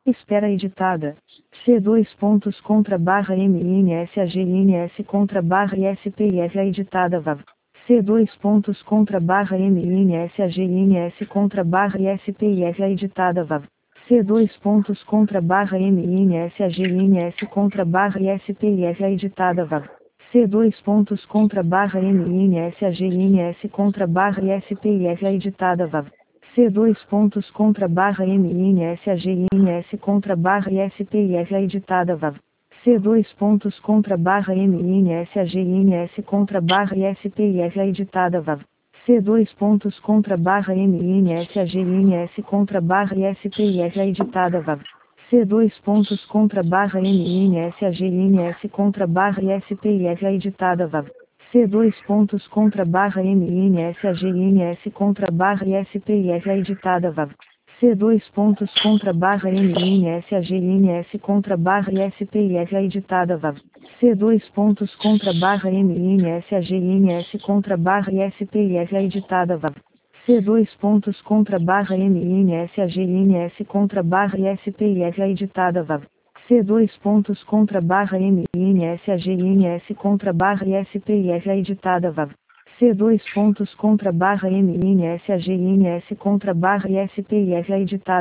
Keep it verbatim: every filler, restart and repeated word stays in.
Espera editada. C dois pontos contra barra M N S A G N S contra barra I S P I F A editada V A V. C dois pontos contra barra M N S A G N S contra barra I S P I F A editada V A V. C dois pontos contra barra M N S A G N S contra barra I S P I F A editada V A V. C dois pontos contra barra M N S A G N S contra barra I S P I F A editada V A V. C dois pontos contra barra M N S A G N S contra barra I S P I F A editada V A V. C dois pontos contra barra M N S A G N S contra barra I S P I F A editada V A V. C dois pontos contra barra M N S A G N S contra barra I S P I F A editada V A V. C dois pontos contra barra M N S A G N S contra barra I S P I F A editada V A V. C dois pontos contra barra M N S A G N S contra barra I S P I F A editada V A V. C dois pontos contra barra M N S A G N S contra barra I S P I F A editada V A V. C dois pontos contra barra M N S A G N S contra barra I S P I F A editada V A V. C dois pontos contra barra M N S A G N S contra barra I S P I F A editada V A V. C dois pontos contra barra M N S A G N S contra barra I S P I F A editada V A V. C dois pontos contra barra M N S A G N S contra barra I S P I F A editada